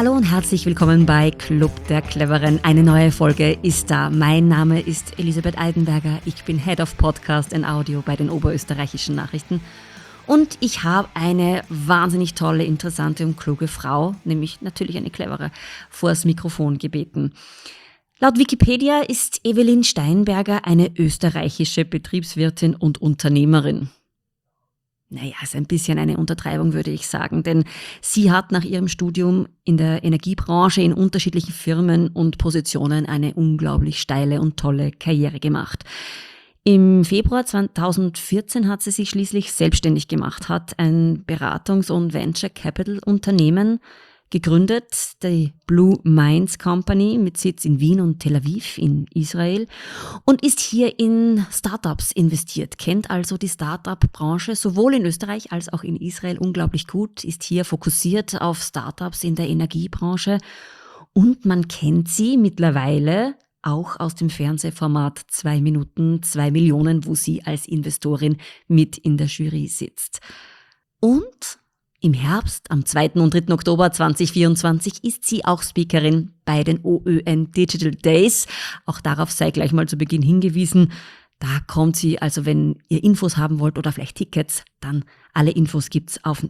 Hallo und herzlich willkommen bei Club der Cleveren. Eine neue Folge ist da. Mein Name ist Elisabeth Eidenberger. Ich bin Head of Podcast and Audio bei den Oberösterreichischen Nachrichten. Und ich habe eine wahnsinnig tolle, interessante und kluge Frau, nämlich natürlich eine clevere, vors Mikrofon gebeten. Laut Wikipedia ist Evelyn Steinberger eine österreichische Betriebswirtin und Unternehmerin. Naja, ist ein bisschen eine Untertreibung, würde ich sagen, denn sie hat nach ihrem Studium in der Energiebranche in unterschiedlichen Firmen und Positionen eine unglaublich steile und tolle Karriere gemacht. Im Februar 2014 hat sie sich schließlich selbstständig gemacht, hat ein Beratungs- und Venture Capital Unternehmen gegründet, die Blue Minds Company mit Sitz in Wien und Tel Aviv in Israel und ist hier in Startups investiert, kennt also die Startup-Branche sowohl in Österreich als auch in Israel unglaublich gut, ist hier fokussiert auf Startups in der Energiebranche und man kennt sie mittlerweile auch aus dem Fernsehformat 2 Minuten, 2 Millionen, wo sie als Investorin mit in der Jury sitzt. Und im Herbst, am 2. und 3. Oktober 2024, ist sie auch Speakerin bei den OÖN Digital Days. Auch darauf sei gleich mal zu Beginn hingewiesen. Da kommt sie, also wenn ihr Infos haben wollt oder vielleicht Tickets, dann alle Infos gibt's auf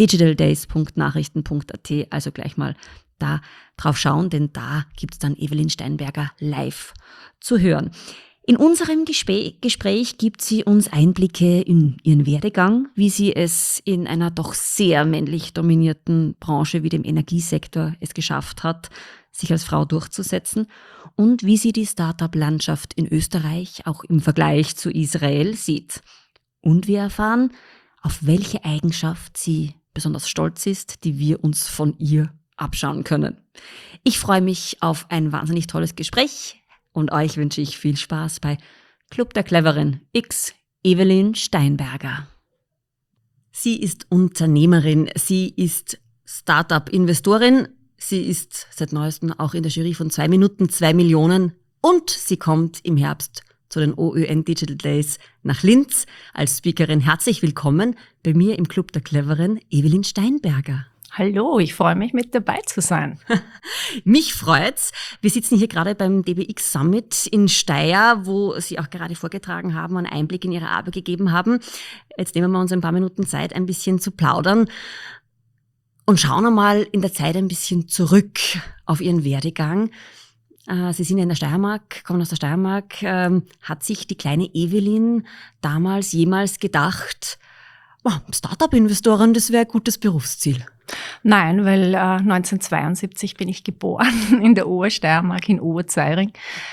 digitaldays.nachrichten.at, also gleich mal da drauf schauen, denn da gibt's dann Evelyn Steinberger live zu hören. In unserem Gespräch gibt sie uns Einblicke in ihren Werdegang, wie sie es in einer doch sehr männlich dominierten Branche wie dem Energiesektor es geschafft hat, sich als Frau durchzusetzen und wie sie die Startup-Landschaft in Österreich auch im Vergleich zu Israel sieht. Und wir erfahren, auf welche Eigenschaft sie besonders stolz ist, die wir uns von ihr abschauen können. Ich freue mich auf ein wahnsinnig tolles Gespräch. Und euch wünsche ich viel Spaß bei Club der Cleveren x Evelyn Steinberger. Sie ist Unternehmerin, sie ist Startup-Investorin, sie ist seit neuestem auch in der Jury von 2 Minuten, 2 Millionen und sie kommt im Herbst zu den OÖN Digital Days nach Linz als Speakerin. Herzlich willkommen bei mir im Club der Cleveren, Evelyn Steinberger. Hallo, ich freue mich, mit dabei zu sein. Mich freut's. Wir sitzen hier gerade beim DBX Summit in Steyr, wo Sie auch gerade vorgetragen haben und einen Einblick in Ihre Arbeit gegeben haben. Jetzt nehmen wir uns ein paar Minuten Zeit, ein bisschen zu plaudern und schauen einmal in der Zeit ein bisschen zurück auf Ihren Werdegang. Sie sind ja in der Steiermark, kommen aus der Steiermark. Hat sich die kleine Evelyn damals jemals gedacht, Startup-Investorin, das wäre ein gutes Berufsziel? Nein, weil 1972 bin ich geboren in der Obersteiermark in Oberzeiring.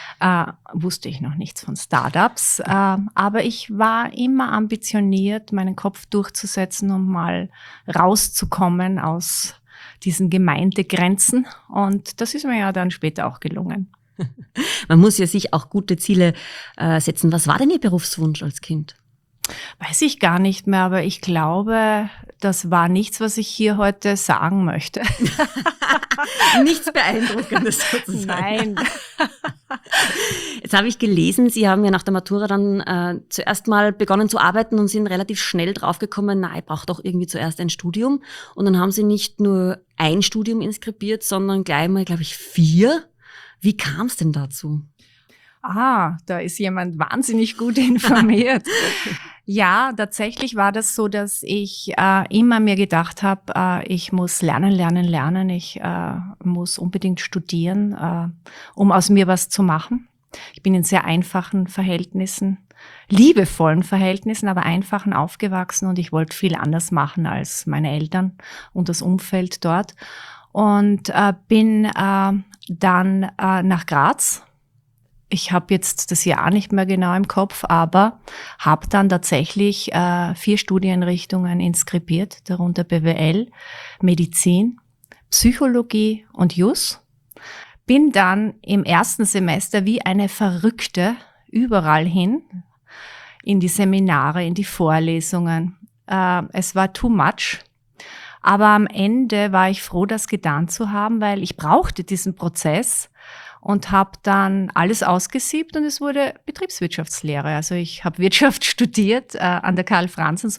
Wusste ich noch nichts von Startups, aber ich war immer ambitioniert, meinen Kopf durchzusetzen, um mal rauszukommen aus diesen Gemeindegrenzen. Und das ist mir ja dann später auch gelungen. Man muss ja sich auch gute Ziele setzen. Was war denn Ihr Berufswunsch als Kind? Weiß ich gar nicht mehr, aber ich glaube, das war nichts, was ich hier heute sagen möchte. Nichts Beeindruckendes sozusagen. Nein. Jetzt habe ich gelesen, Sie haben ja nach der Matura dann zuerst mal begonnen zu arbeiten und sind relativ schnell draufgekommen, ich brauche doch irgendwie zuerst ein Studium. Und dann haben Sie nicht nur ein Studium inskribiert, sondern gleich mal, glaube ich, 4. Wie kam es denn dazu? Da ist jemand wahnsinnig gut informiert. Ja, tatsächlich war das so, dass ich immer mir gedacht habe, ich muss lernen. Ich muss unbedingt studieren, um aus mir was zu machen. Ich bin in sehr einfachen Verhältnissen, liebevollen Verhältnissen, aber einfachen aufgewachsen und ich wollte viel anders machen als meine Eltern und das Umfeld dort. Und bin dann nach Graz. Ich habe jetzt das Jahr nicht mehr genau im Kopf, aber habe dann tatsächlich 4 Studienrichtungen inskribiert, darunter BWL, Medizin, Psychologie und Jus. Bin dann im ersten Semester wie eine Verrückte überall hin, in die Seminare, in die Vorlesungen. Es war too much. Aber am Ende war ich froh, das getan zu haben, weil ich brauchte diesen Prozess und habe dann alles ausgesiebt und es wurde Betriebswirtschaftslehre. Also ich habe Wirtschaft studiert an der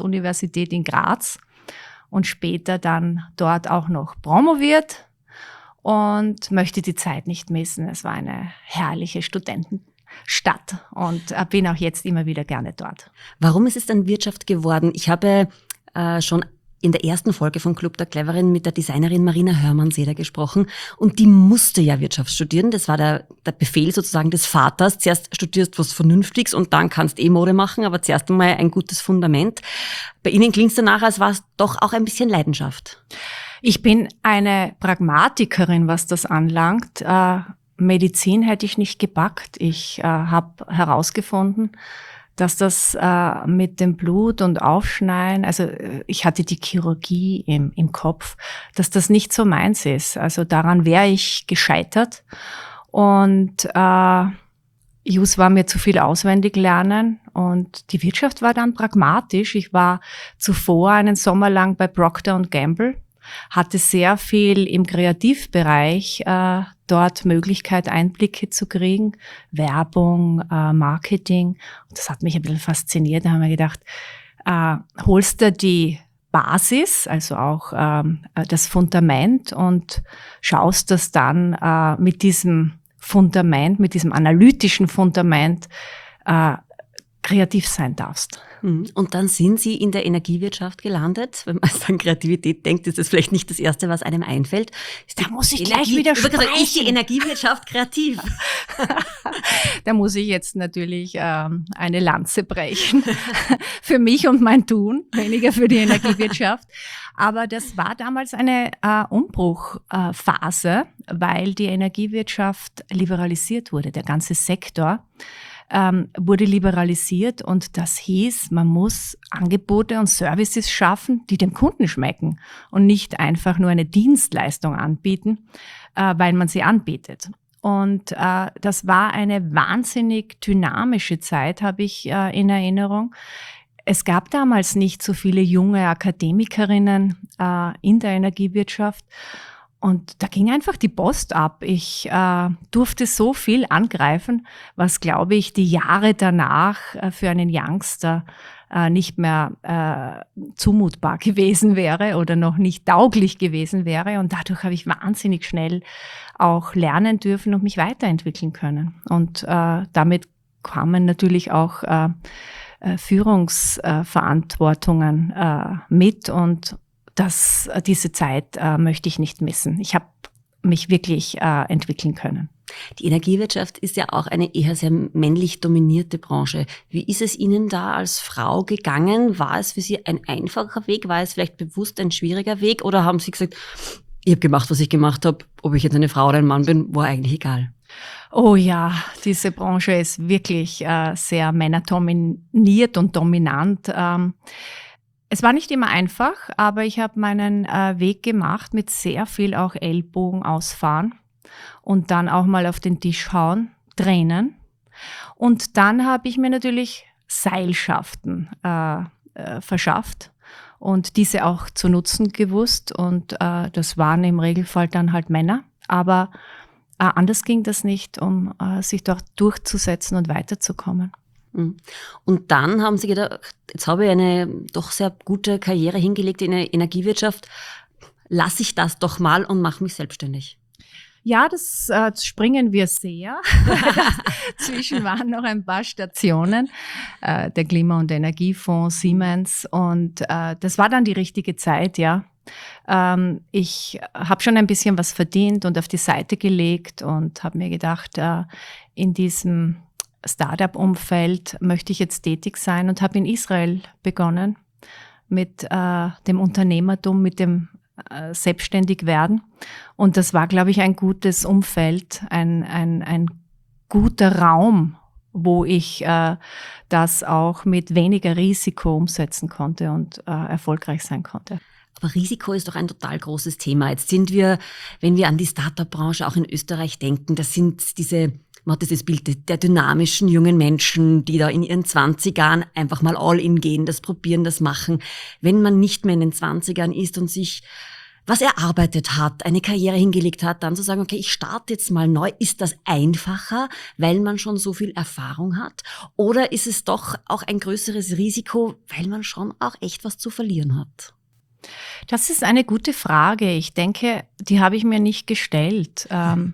Karl-Franzens-Universität in Graz und später dann dort auch noch promoviert und möchte die Zeit nicht missen. Es war eine herrliche Studentenstadt und bin auch jetzt immer wieder gerne dort. Warum ist es dann Wirtschaft geworden? Ich habe schon in der ersten Folge von Club der Cleveren mit der Designerin Marina Hörmann-Seder gesprochen und die musste ja Wirtschaft studieren. Das war der Befehl sozusagen des Vaters. Zuerst studierst was Vernünftiges und dann kannst Mode machen, aber zuerst einmal ein gutes Fundament. Bei Ihnen klingt es danach, als war es doch auch ein bisschen Leidenschaft. Ich bin eine Pragmatikerin, was das anlangt. Medizin hätte ich nicht gepackt. Ich habe herausgefunden, dass das mit dem Blut und Aufschneiden, also ich hatte die Chirurgie im Kopf, dass das nicht so meins ist. Also daran wäre ich gescheitert. Und Jus war mir zu viel auswendig lernen und die Wirtschaft war dann pragmatisch. Ich war zuvor einen Sommer lang bei Procter & Gamble, hatte sehr viel im Kreativbereich dort Möglichkeit, Einblicke zu kriegen, Werbung, Marketing. Und das hat mich ein bisschen fasziniert. Da haben wir gedacht, holst du die Basis, also auch das Fundament und schaust, dass dann mit diesem Fundament, mit diesem analytischen Fundament kreativ sein darfst. Und dann sind Sie in der Energiewirtschaft gelandet. Wenn man an Kreativität denkt, ist das vielleicht nicht das Erste, was einem einfällt. Da muss ich gleich widersprechen. Ist die Energiewirtschaft kreativ? Da muss ich jetzt natürlich eine Lanze brechen für mich und mein Tun, weniger für die Energiewirtschaft. Aber das war damals eine Umbruchphase, weil die Energiewirtschaft liberalisiert wurde. Der ganze Sektor wurde liberalisiert und das hieß, man muss Angebote und Services schaffen, die dem Kunden schmecken und nicht einfach nur eine Dienstleistung anbieten, weil man sie anbietet. Und das war eine wahnsinnig dynamische Zeit, habe ich in Erinnerung. Es gab damals nicht so viele junge Akademikerinnen in der Energiewirtschaft. Und da ging einfach die Post ab. Ich durfte so viel angreifen, was, glaube ich, die Jahre danach für einen Youngster nicht mehr zumutbar gewesen wäre oder noch nicht tauglich gewesen wäre. Und dadurch habe ich wahnsinnig schnell auch lernen dürfen und mich weiterentwickeln können. Und damit kamen natürlich auch Führungsverantwortungen mit und diese Zeit möchte ich nicht missen. Ich habe mich wirklich entwickeln können. Die Energiewirtschaft ist ja auch eine eher sehr männlich dominierte Branche. Wie ist es Ihnen da als Frau gegangen? War es für Sie ein einfacher Weg? War es vielleicht bewusst ein schwieriger Weg? Oder haben Sie gesagt, ich habe gemacht, was ich gemacht habe, ob ich jetzt eine Frau oder ein Mann bin, war eigentlich egal? Oh ja, diese Branche ist wirklich sehr männerdominiert und dominant. Es war nicht immer einfach, aber ich habe meinen Weg gemacht mit sehr viel auch Ellbogen ausfahren und dann auch mal auf den Tisch hauen, Tränen. Und dann habe ich mir natürlich Seilschaften verschafft und diese auch zu nutzen gewusst. Und das waren im Regelfall dann halt Männer. Aber anders ging das nicht, um sich dort durchzusetzen und weiterzukommen. Und dann haben Sie gedacht, jetzt habe ich eine doch sehr gute Karriere hingelegt in der Energiewirtschaft, lasse ich das doch mal und mache mich selbstständig. Ja, das springen wir sehr. Dazwischen waren noch ein paar Stationen, der Klima- und Energiefonds, Siemens und das war dann die richtige Zeit, ja. Ich habe schon ein bisschen was verdient und auf die Seite gelegt und habe mir gedacht, in diesem Startup-Umfeld möchte ich jetzt tätig sein und habe in Israel begonnen mit dem Unternehmertum, mit dem Selbstständigwerden. Und das war, glaube ich, ein gutes Umfeld, ein guter Raum, wo ich das auch mit weniger Risiko umsetzen konnte und erfolgreich sein konnte. Aber Risiko ist doch ein total großes Thema. Jetzt sind wir, wenn wir an die Startup-Branche auch in Österreich denken, das sind man hat dieses Bild der dynamischen jungen Menschen, die da in ihren 20ern einfach mal all in gehen, das probieren, das machen. Wenn man nicht mehr in den 20ern ist und sich was erarbeitet hat, eine Karriere hingelegt hat, dann zu sagen, okay, ich starte jetzt mal neu. Ist das einfacher, weil man schon so viel Erfahrung hat? Oder ist es doch auch ein größeres Risiko, weil man schon auch echt was zu verlieren hat? Das ist eine gute Frage. Ich denke, die habe ich mir nicht gestellt.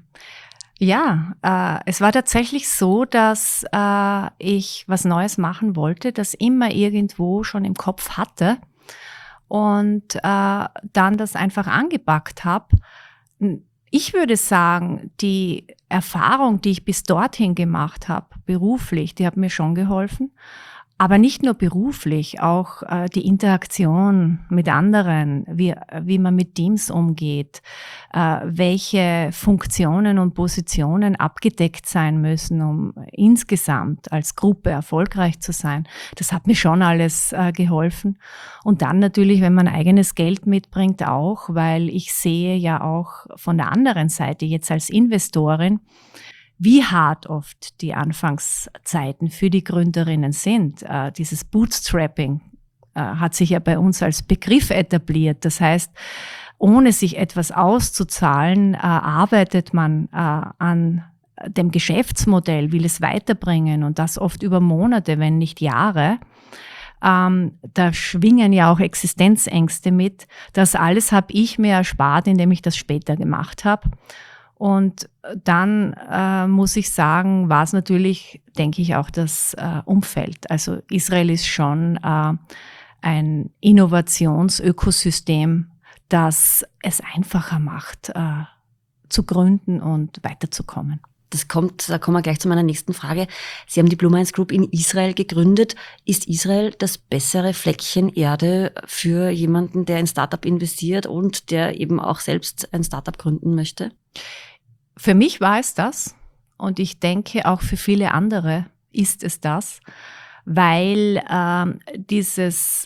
Es war tatsächlich so, dass ich was Neues machen wollte, das immer irgendwo schon im Kopf hatte und dann das einfach angepackt habe. Ich würde sagen, die Erfahrung, die ich bis dorthin gemacht habe, beruflich, die hat mir schon geholfen. Aber nicht nur beruflich, auch die Interaktion mit anderen, wie man mit Teams umgeht, welche Funktionen und Positionen abgedeckt sein müssen, um insgesamt als Gruppe erfolgreich zu sein. Das hat mir schon alles geholfen. Und dann natürlich, wenn man eigenes Geld mitbringt, auch, weil ich sehe ja auch von der anderen Seite jetzt als Investorin, wie hart oft die Anfangszeiten für die Gründerinnen sind. Dieses Bootstrapping hat sich ja bei uns als Begriff etabliert. Das heißt, ohne sich etwas auszuzahlen, arbeitet man an dem Geschäftsmodell, will es weiterbringen und das oft über Monate, wenn nicht Jahre. Da schwingen ja auch Existenzängste mit. Das alles habe ich mir erspart, indem ich das später gemacht habe. Und dann muss ich sagen, war es natürlich, denke ich, auch das Umfeld. Also Israel ist schon ein Innovationsökosystem, das es einfacher macht, zu gründen und weiterzukommen. Da kommen wir gleich zu meiner nächsten Frage. Sie haben die Blue Minds Group in Israel gegründet. Ist Israel das bessere Fleckchen Erde für jemanden, der in Startup investiert und der eben auch selbst ein Startup gründen möchte? Für mich war es das und ich denke auch für viele andere ist es das, weil dieses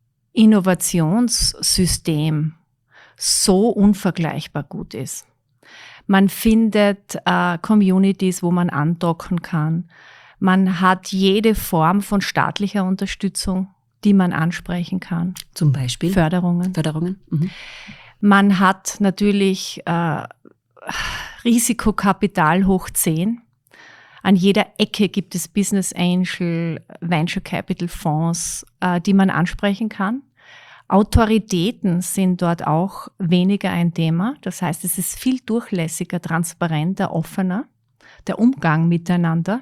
Innovationssystem so unvergleichbar gut ist. Man findet Communities, wo man andocken kann. Man hat jede Form von staatlicher Unterstützung, die man ansprechen kann. Zum Beispiel? Förderungen. Mhm. Man hat natürlich Risikokapital hoch 10. An jeder Ecke gibt es Business Angel, Venture Capital Fonds, die man ansprechen kann. Autoritäten sind dort auch weniger ein Thema. Das heißt, es ist viel durchlässiger, transparenter, offener, der Umgang miteinander.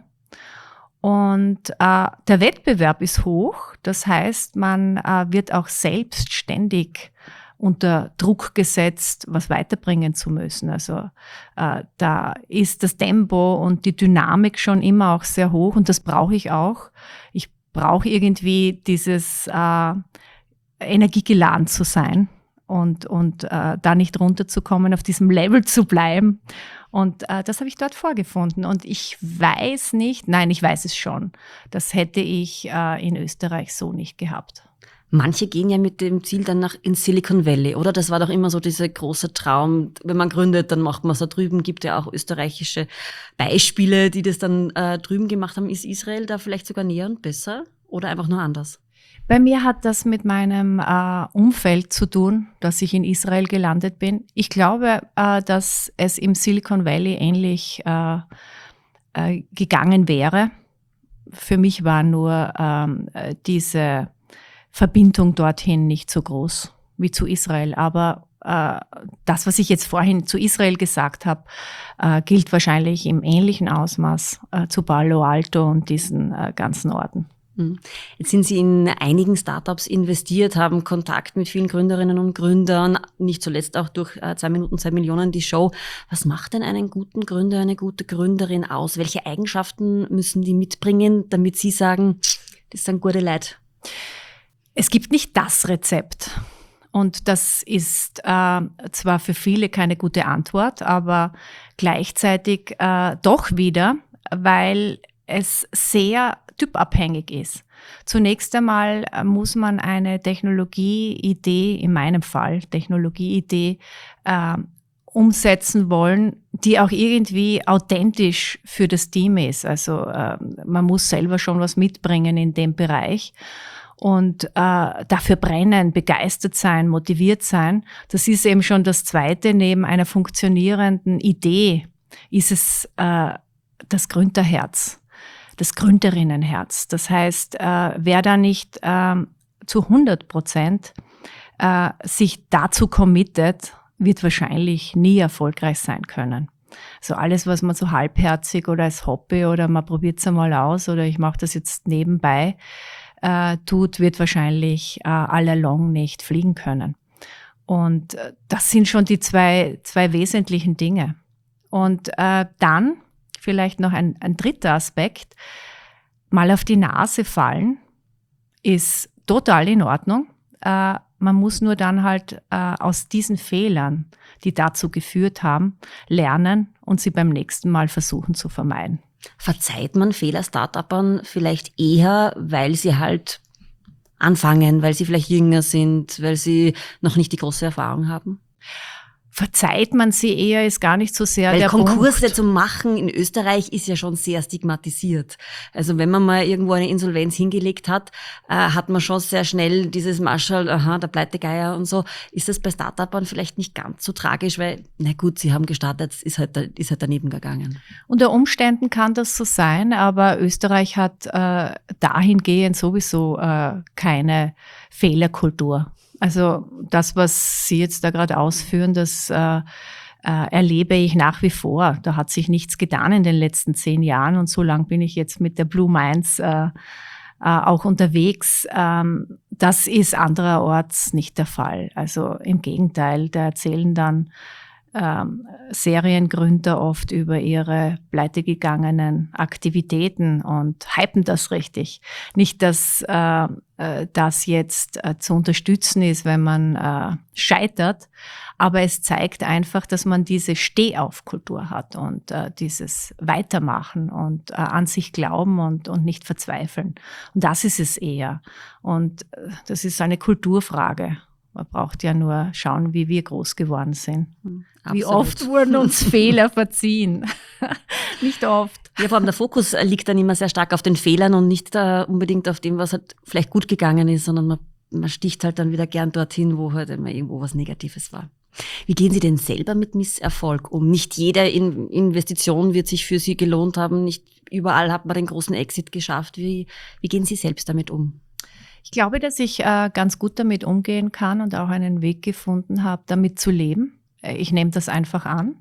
Und der Wettbewerb ist hoch. Das heißt, man wird auch selbstständig unter Druck gesetzt, was weiterbringen zu müssen. Also da ist das Tempo und die Dynamik schon immer auch sehr hoch und das brauche ich auch. Ich brauche irgendwie dieses energiegeladen zu sein und da nicht runterzukommen, auf diesem Level zu bleiben. Und das habe ich dort vorgefunden. Und ich weiß es schon. Das hätte ich in Österreich so nicht gehabt. Manche gehen ja mit dem Ziel dann ins Silicon Valley, oder? Das war doch immer so dieser große Traum. Wenn man gründet, dann macht man es da drüben. Gibt ja auch österreichische Beispiele, die das dann drüben gemacht haben. Ist Israel da vielleicht sogar näher und besser oder einfach nur anders? Bei mir hat das mit meinem Umfeld zu tun, dass ich in Israel gelandet bin. Ich glaube, dass es im Silicon Valley ähnlich gegangen wäre. Für mich war nur diese Verbindung dorthin nicht so groß wie zu Israel. Aber das, was ich jetzt vorhin zu Israel gesagt habe, gilt wahrscheinlich im ähnlichen Ausmaß zu Palo Alto und diesen ganzen Orten. Jetzt sind Sie in einigen Startups investiert, haben Kontakt mit vielen Gründerinnen und Gründern, nicht zuletzt auch durch 2 Minuten 2 Millionen die Show. Was macht denn einen guten Gründer, eine gute Gründerin aus? Welche Eigenschaften müssen die mitbringen, damit Sie sagen, das sind gute Leute? Es gibt nicht das Rezept. Und das ist zwar für viele keine gute Antwort, aber gleichzeitig doch wieder, weil es sehr typabhängig ist. Zunächst einmal muss man eine Technologieidee, in meinem Fall Technologieidee, umsetzen wollen, die auch irgendwie authentisch für das Team ist. Also man muss selber schon was mitbringen in dem Bereich. Und dafür brennen, begeistert sein, motiviert sein. Das ist eben schon das Zweite. Neben einer funktionierenden Idee ist es das Gründerherz, das Gründerinnenherz. Das heißt, wer da nicht zu 100% sich dazu committet, wird wahrscheinlich nie erfolgreich sein können. So alles, was man so halbherzig oder als Hobby oder man probiert es einmal aus oder ich mache das jetzt nebenbei tut, wird wahrscheinlich all along nicht fliegen können. Und das sind schon die zwei wesentlichen Dinge. Und dann vielleicht noch ein dritter Aspekt, mal auf die Nase fallen ist total in Ordnung. Man muss nur dann halt aus diesen Fehlern, die dazu geführt haben, lernen und sie beim nächsten Mal versuchen zu vermeiden. Verzeiht man Fehler-Startuppern vielleicht eher, weil sie halt anfangen, weil sie vielleicht jünger sind, weil sie noch nicht die große Erfahrung haben? Verzeiht man sie eher, ist gar nicht so sehr weil der Konkurse Punkt. zu machen in Österreich ist ja schon sehr stigmatisiert. Also wenn man mal irgendwo eine Insolvenz hingelegt hat, hat man schon sehr schnell dieses Marschall, der Pleitegeier und so. Ist das bei Startupern vielleicht nicht ganz so tragisch, weil, na gut, sie haben gestartet, ist halt daneben gegangen. Unter Umständen kann das so sein, aber Österreich hat dahingehend sowieso keine Fehlerkultur. Also das, was Sie jetzt da gerade ausführen, das erlebe ich nach wie vor. Da hat sich nichts getan in den letzten 10 Jahren und so lang bin ich jetzt mit der Blue Minds auch unterwegs. Das ist andererorts nicht der Fall. Also im Gegenteil, da erzählen dann Seriengründer oft über ihre pleitegegangenen Aktivitäten und hypen das richtig. Nicht, dass das jetzt zu unterstützen ist, wenn man scheitert, aber es zeigt einfach, dass man diese Stehaufkultur hat und dieses Weitermachen und an sich glauben und nicht verzweifeln. Und das ist es eher. Und das ist eine Kulturfrage. Man braucht ja nur schauen, wie wir groß geworden sind. Absolut. Wie oft wurden uns Fehler verziehen? Nicht oft. Ja, vor allem der Fokus liegt dann immer sehr stark auf den Fehlern und nicht unbedingt auf dem, was halt vielleicht gut gegangen ist, sondern man sticht halt dann wieder gern dorthin, wo halt immer irgendwo was Negatives war. Wie gehen Sie denn selber mit Misserfolg um? Nicht jede Investition wird sich für Sie gelohnt haben, nicht überall hat man den großen Exit geschafft. Wie gehen Sie selbst damit um? Ich glaube, dass ich ganz gut damit umgehen kann und auch einen Weg gefunden habe, damit zu leben. Ich nehme das einfach an.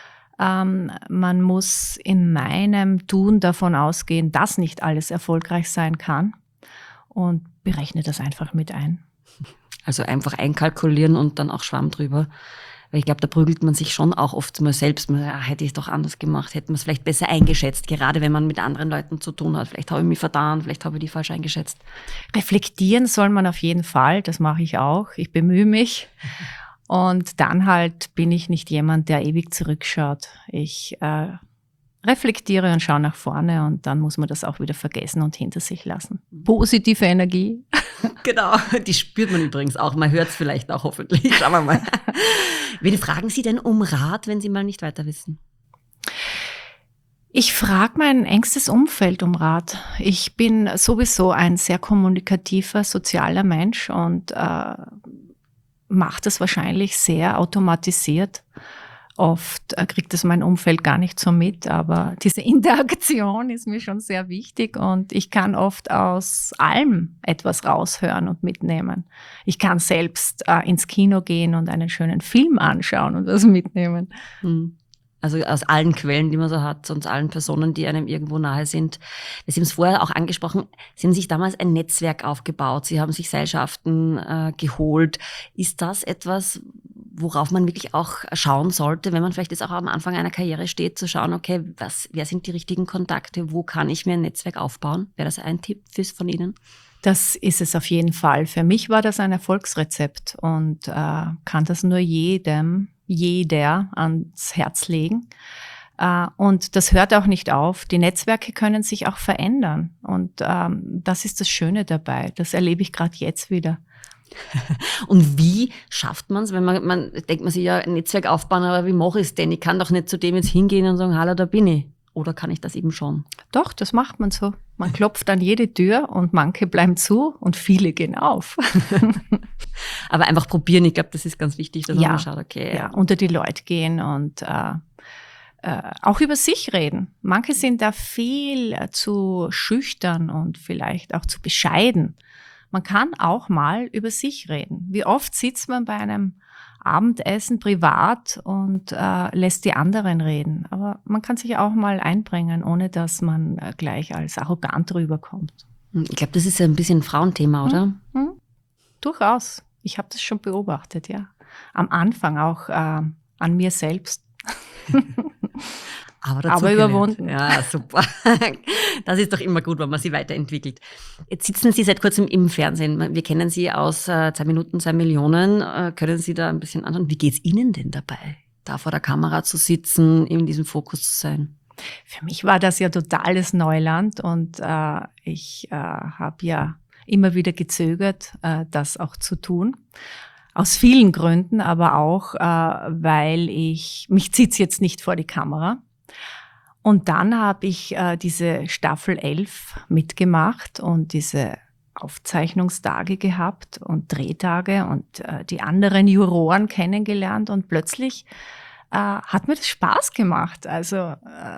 Man muss in meinem Tun davon ausgehen, dass nicht alles erfolgreich sein kann und berechne das einfach mit ein. Also einfach einkalkulieren und dann auch Schwamm drüber. Weil ich glaube, da prügelt man sich schon auch oft mal selbst. Hätte ich es doch anders gemacht, hätte man es vielleicht besser eingeschätzt, gerade wenn man mit anderen Leuten zu tun hat. Vielleicht habe ich mich vertan, vielleicht habe ich die falsch eingeschätzt. Reflektieren soll man auf jeden Fall, das mache ich auch. Ich bemühe mich. Und dann halt bin ich nicht jemand, der ewig zurückschaut. Ich reflektiere und schaue nach vorne und dann muss man das auch wieder vergessen und hinter sich lassen. Positive Energie. Genau, die spürt man übrigens auch. Man hört es vielleicht auch hoffentlich. Schauen wir mal. Wen fragen Sie denn um Rat, wenn Sie mal nicht weiter wissen? Ich frage mein engstes Umfeld um Rat. Ich bin sowieso ein sehr kommunikativer, sozialer Mensch und mache das wahrscheinlich sehr automatisiert. Oft kriegt das mein Umfeld gar nicht so mit, aber diese Interaktion ist mir schon sehr wichtig und ich kann oft aus allem etwas raushören und mitnehmen. Ich kann selbst ins Kino gehen und einen schönen Film anschauen und was mitnehmen. Also aus allen Quellen, die man so hat, und aus allen Personen, die einem irgendwo nahe sind. Sie haben es vorher auch angesprochen, Sie haben sich damals ein Netzwerk aufgebaut, Sie haben sich Seilschaften geholt. Ist das etwas, worauf man wirklich auch schauen sollte, wenn man vielleicht jetzt auch am Anfang einer Karriere steht, zu schauen, okay, wer sind die richtigen Kontakte, wo kann ich mir ein Netzwerk aufbauen? Wäre das ein Tipp von Ihnen? Das ist es auf jeden Fall. Für mich war das ein Erfolgsrezept und kann das nur jeder ans Herz legen. Und das hört auch nicht auf. Die Netzwerke können sich auch verändern. Und das ist das Schöne dabei. Das erlebe ich gerade jetzt wieder. Und wie schafft man es, wenn man denkt man sich ja ein Netzwerk aufbauen, aber wie mache ich es denn? Ich kann doch nicht zu dem jetzt hingehen und sagen, hallo, da bin ich. Oder kann ich das eben schon? Doch, das macht man so. Man klopft an jede Tür und manche bleiben zu und viele gehen auf. Aber einfach probieren, ich glaube, das ist ganz wichtig, dass man schaut, okay. Ja, unter die Leute gehen und auch über sich reden. Manche sind da viel zu schüchtern und vielleicht auch zu bescheiden. man kann auch mal über sich reden. Wie oft sitzt man bei einem Abendessen privat und lässt die anderen reden. Aber man kann sich auch mal einbringen, ohne dass man gleich als arrogant rüberkommt. Ich glaube, das ist ja ein bisschen ein Frauenthema, oder? Durchaus. Ich habe das schon beobachtet, ja. Am Anfang auch an mir selbst. Aber überwunden. Ja, super. Das ist doch immer gut, wenn man sie weiterentwickelt. Jetzt sitzen Sie seit kurzem im Fernsehen. Wir kennen Sie aus 2 Minuten, 2 Millionen. Können Sie da ein bisschen anschauen? Wie geht's Ihnen denn dabei, da vor der Kamera zu sitzen, in diesem Fokus zu sein? Für mich war das ja totales Neuland und ich habe ja immer wieder gezögert, das auch zu tun. Aus vielen Gründen, aber auch, weil mich zieht's jetzt nicht vor die Kamera. Und dann habe ich diese Staffel 11 mitgemacht und diese Aufzeichnungstage gehabt und Drehtage und die anderen Juroren kennengelernt und plötzlich hat mir das Spaß gemacht. Also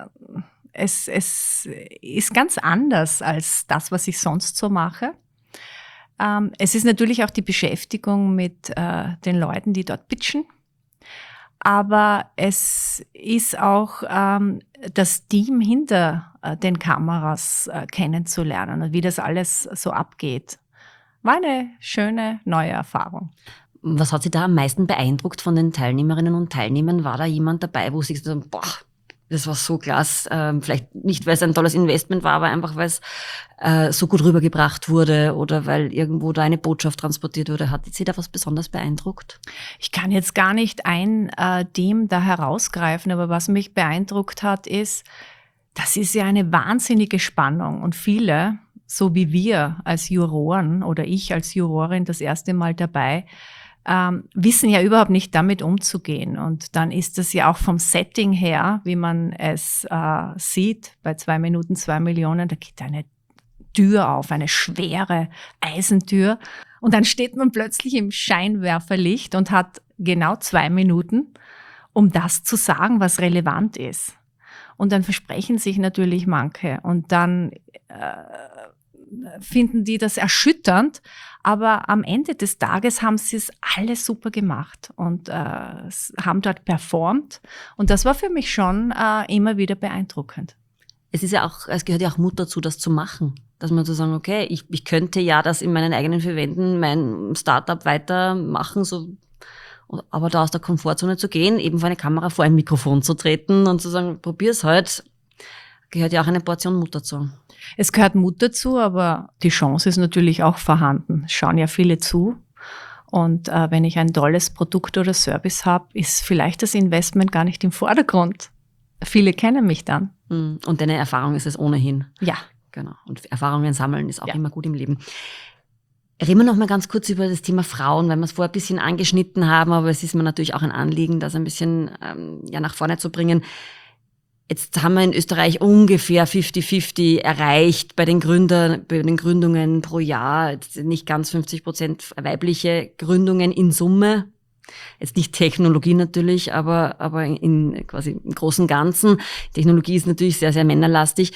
es ist ganz anders als das, was ich sonst so mache. Es ist natürlich auch die Beschäftigung mit den Leuten, die dort pitchen. Aber es ist auch das Team hinter den Kameras kennenzulernen und wie das alles so abgeht. War eine schöne neue Erfahrung. Was hat Sie da am meisten beeindruckt von den Teilnehmerinnen und Teilnehmern? War da jemand dabei, wo Sie gesagt haben, boah, das war so klasse, vielleicht nicht, weil es ein tolles Investment war, aber einfach, weil es so gut rübergebracht wurde oder weil irgendwo da eine Botschaft transportiert wurde. Hat Sie da was besonders beeindruckt? Ich kann jetzt gar nicht ein Team da herausgreifen, aber was mich beeindruckt hat, ist, das ist ja eine wahnsinnige Spannung und viele, so wie wir als Juroren oder ich als Jurorin das erste Mal dabei, wissen ja überhaupt nicht damit umzugehen. Und dann ist das ja auch vom Setting her, wie man es sieht, bei 2 Minuten, 2 Millionen, da geht eine Tür auf, eine schwere Eisentür. Und dann steht man plötzlich im Scheinwerferlicht und hat genau 2 Minuten, um das zu sagen, was relevant ist. Und dann versprechen sich natürlich manche. Und dann finden die das erschütternd, aber am Ende des Tages haben sie es alle super gemacht und haben dort performt und das war für mich schon immer wieder beeindruckend. Es gehört ja auch Mut dazu, das zu machen. Dass man so sagen, okay, ich könnte ja das in meinen eigenen 4 Wänden, mein Startup weitermachen, so, aber da aus der Komfortzone zu gehen, eben vor eine Kamera, vor ein Mikrofon zu treten und zu sagen, probier's halt, gehört ja auch eine Portion Mut dazu. Es gehört Mut dazu, aber die Chance ist natürlich auch vorhanden. Es schauen ja viele zu. Und wenn ich ein tolles Produkt oder Service habe, ist vielleicht das Investment gar nicht im Vordergrund. Viele kennen mich dann. Und deine Erfahrung ist es ohnehin. Ja. Genau. Und Erfahrungen sammeln ist auch immer gut im Leben. Reden wir noch mal ganz kurz über das Thema Frauen, weil wir es vorher ein bisschen angeschnitten haben, aber es ist mir natürlich auch ein Anliegen, das ein bisschen nach vorne zu bringen. Jetzt haben wir in Österreich ungefähr 50-50 erreicht bei den Gründungen pro Jahr. Jetzt nicht ganz 50% weibliche Gründungen in Summe. Jetzt nicht Technologie natürlich, aber in quasi im großen Ganzen. Technologie ist natürlich sehr, sehr männerlastig.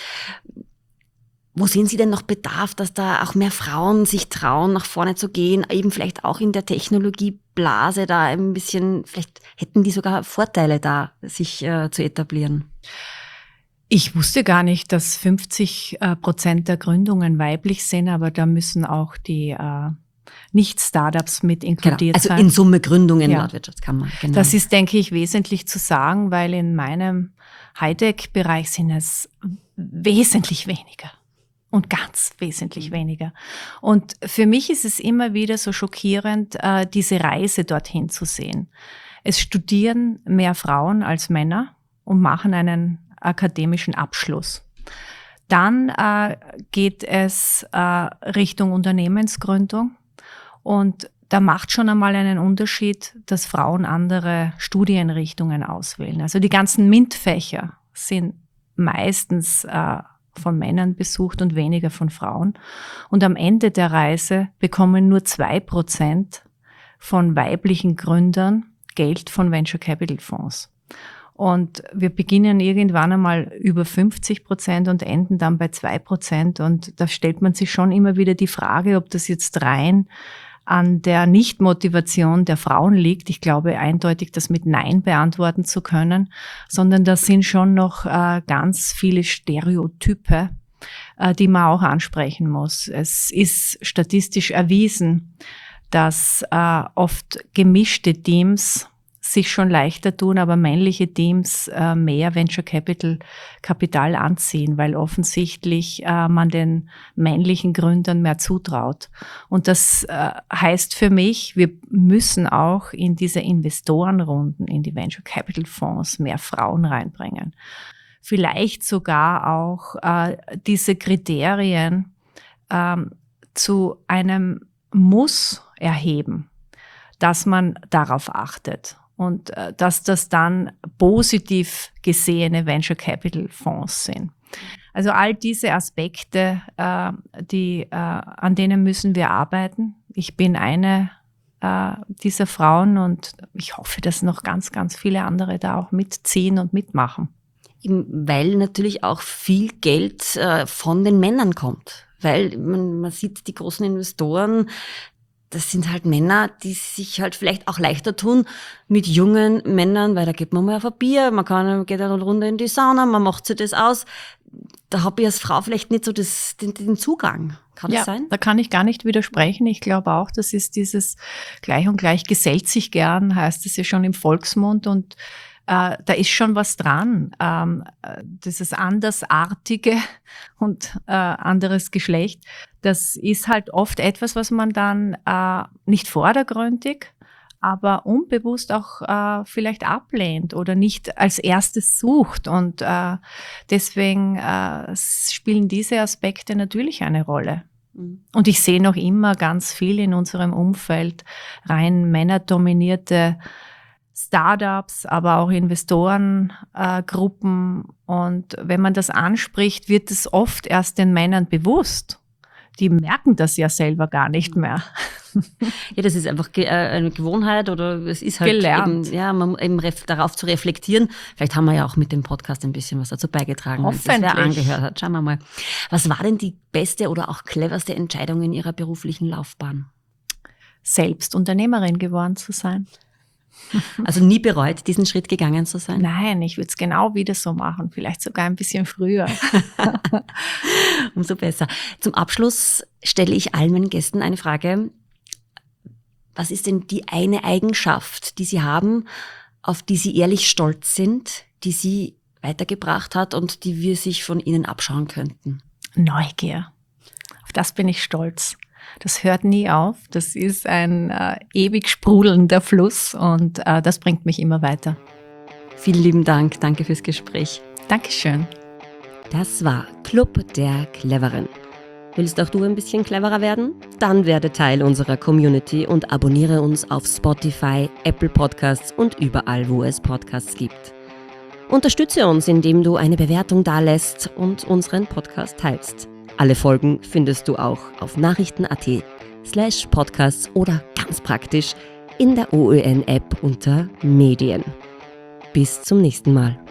Wo sehen Sie denn noch Bedarf, dass da auch mehr Frauen sich trauen, nach vorne zu gehen, eben vielleicht auch in der Technologieblase da ein bisschen, vielleicht hätten die sogar Vorteile da, sich zu etablieren? Ich wusste gar nicht, dass 50% der Gründungen weiblich sind, aber da müssen auch die Nicht-Startups mit inkludiert sein. Also in Summe Gründungen laut Wirtschaftskammer. Genau. Das ist, denke ich, wesentlich zu sagen, weil in meinem Hightech-Bereich sind es wesentlich weniger. Und ganz wesentlich weniger. Und für mich ist es immer wieder so schockierend, diese Reise dorthin zu sehen. Es studieren mehr Frauen als Männer und machen einen akademischen Abschluss. Dann geht es Richtung Unternehmensgründung und da macht schon einmal einen Unterschied, dass Frauen andere Studienrichtungen auswählen. Also die ganzen MINT-Fächer sind meistens von Männern besucht und weniger von Frauen. Und am Ende der Reise bekommen nur 2% von weiblichen Gründern Geld von Venture Capital Fonds. Und wir beginnen irgendwann einmal über 50% und enden dann bei 2%. Und da stellt man sich schon immer wieder die Frage, ob das jetzt rein an der Nichtmotivation der Frauen liegt. Ich glaube eindeutig, das mit Nein beantworten zu können, sondern das sind schon noch ganz viele Stereotype, die man auch ansprechen muss. Es ist statistisch erwiesen, dass oft gemischte Teams sich schon leichter tun, aber männliche Teams mehr Venture Kapital anziehen, weil offensichtlich man den männlichen Gründern mehr zutraut. Und das heißt für mich, wir müssen auch in diese Investorenrunden, in die Venture Capital Fonds mehr Frauen reinbringen. Vielleicht sogar auch diese Kriterien zu einem Muss erheben, dass man darauf achtet. Und dass das dann positiv gesehene Venture Capital Fonds sind. Also all diese Aspekte, an denen müssen wir arbeiten. Ich bin eine dieser Frauen und ich hoffe, dass noch ganz, ganz viele andere da auch mitziehen und mitmachen. Weil natürlich auch viel Geld von den Männern kommt. Weil man sieht, die großen Investoren, das sind halt Männer, die sich halt vielleicht auch leichter tun mit jungen Männern, weil da geht man mal auf ein Bier, geht eine Runde in die Sauna, man macht sich das aus. Da habe ich als Frau vielleicht nicht so den Zugang. Kann das sein? Da kann ich gar nicht widersprechen. Ich glaube auch, das ist dieses Gleich und Gleich gesellt sich gern, heißt es ja schon im Volksmund, und da ist schon was dran. Dieses Andersartige und anderes Geschlecht, das ist halt oft etwas, was man dann nicht vordergründig, aber unbewusst auch vielleicht ablehnt oder nicht als erstes sucht. Und deswegen spielen diese Aspekte natürlich eine Rolle. Und ich sehe noch immer ganz viel in unserem Umfeld rein männerdominierte Startups, aber auch Investorengruppen. Und wenn man das anspricht, wird es oft erst den Männern bewusst. Die merken das ja selber gar nicht mehr. Ja, das ist einfach eine Gewohnheit oder es ist halt gelernt. Eben darauf zu reflektieren. Vielleicht haben wir ja auch mit dem Podcast ein bisschen was dazu beigetragen, wenn es wer angehört hat. Schauen wir mal. Was war denn die beste oder auch cleverste Entscheidung in Ihrer beruflichen Laufbahn? Selbst Unternehmerin geworden zu sein. Also nie bereut, diesen Schritt gegangen zu sein? Nein, ich würde es genau wieder so machen, vielleicht sogar ein bisschen früher. Umso besser. Zum Abschluss stelle ich allen meinen Gästen eine Frage. Was ist denn die eine Eigenschaft, die Sie haben, auf die Sie ehrlich stolz sind, die Sie weitergebracht hat und die wir sich von Ihnen abschauen könnten? Neugier. Auf das bin ich stolz. Das hört nie auf. Das ist ein ewig sprudelnder Fluss und das bringt mich immer weiter. Vielen lieben Dank. Danke fürs Gespräch. Dankeschön. Das war Club der Cleveren. Willst auch du ein bisschen cleverer werden? Dann werde Teil unserer Community und abonniere uns auf Spotify, Apple Podcasts und überall, wo es Podcasts gibt. Unterstütze uns, indem du eine Bewertung dalässt und unseren Podcast teilst. Alle Folgen findest du auch auf nachrichten.at/podcasts oder ganz praktisch in der OÖN-App unter Medien. Bis zum nächsten Mal.